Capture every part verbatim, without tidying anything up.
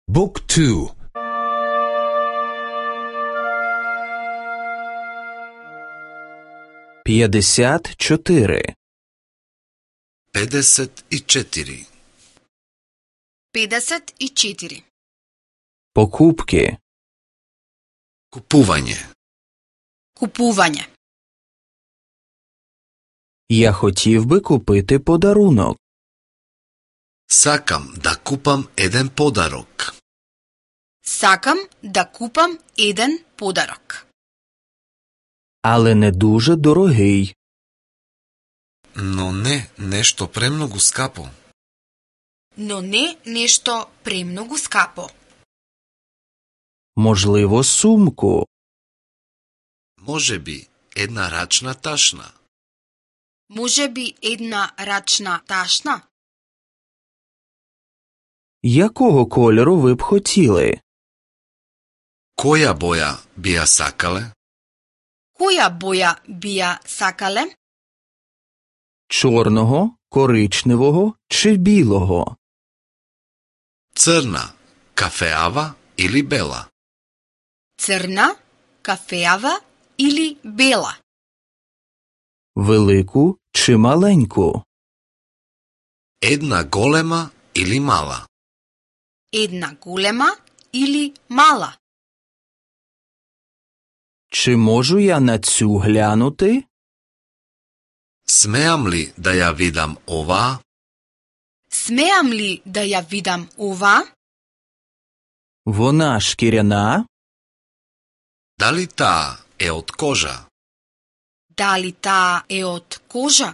Book two. п'ятдесят чотири. педесет и четири. педесет и четири. Покупки. Купување. Купување. Я хотів би купити подарунок. Сакам да купам еден подарок. Сакам да купам еден подарок. Але не дуже дорогий. Но не нешто премногу скапо. Но не нешто премногу скапо. Можливо, сумку. Може би една рачна ташна. Може би една рачна ташна? Якого кольору ви б хотіли? Која боја би ја сакале? Која боја би ја сакале? Чорного, коричневого чи білого? Црна, кафеава или бела? Црна, кафеава или бела? Велику чи маленьку? Една голема или мала? Една голема или мала? Чи можу я на цю глянути? Смеам ли да ја видам оваа? Смеам ли да ја видам ова? Вона шкіряна? Дали таа е од кожа? Дали таа е од кожа?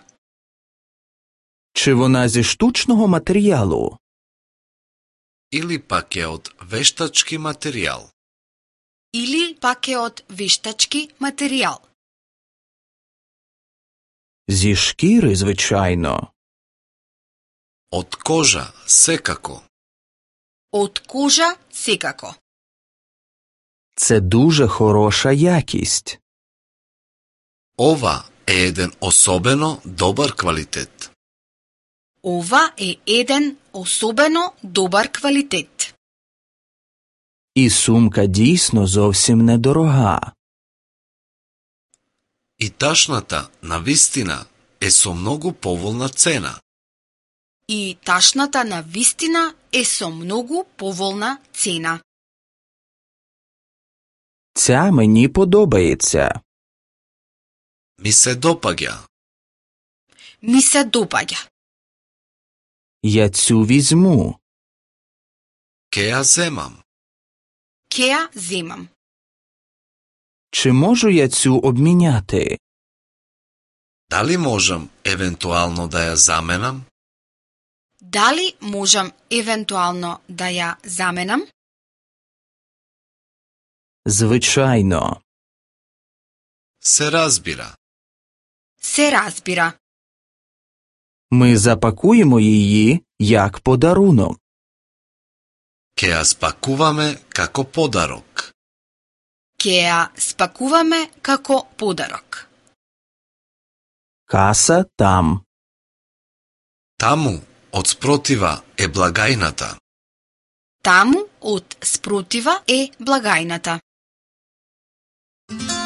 Чи вона зі штучного матеріалу? Или пак е од вештачки материјал? Или пак е од вештачки материјал? Зі шкіри, звичайно. Од кожа, секако. Од кожа, секако. Це дуже хороша якість. Ова е еден особено добар квалитет. Ова е еден особено добар квалитет. І сумка дійсно зовсім недорога. И ташната, навистина, е со многу поволна цена. И ташната на вистина е со многу поволна цена. Ця мені подобається. Ми се допаѓа. Ми се допаѓа. Я цю візьму. Ке ја земам. Ке ја земам. Чи можу я цю обміняти? Дали можам евентуално да ја заменам? Дали можам евентуално да ја заменам? Звичайно. Се разбира. Се разбира. Ми запакуємо її як подарунок. Ке ја спакуваме како подарок. Ке ја спакуваме како подарок. Каса там. Таму, од спротива, е благајната. Таму од спротива е благајната.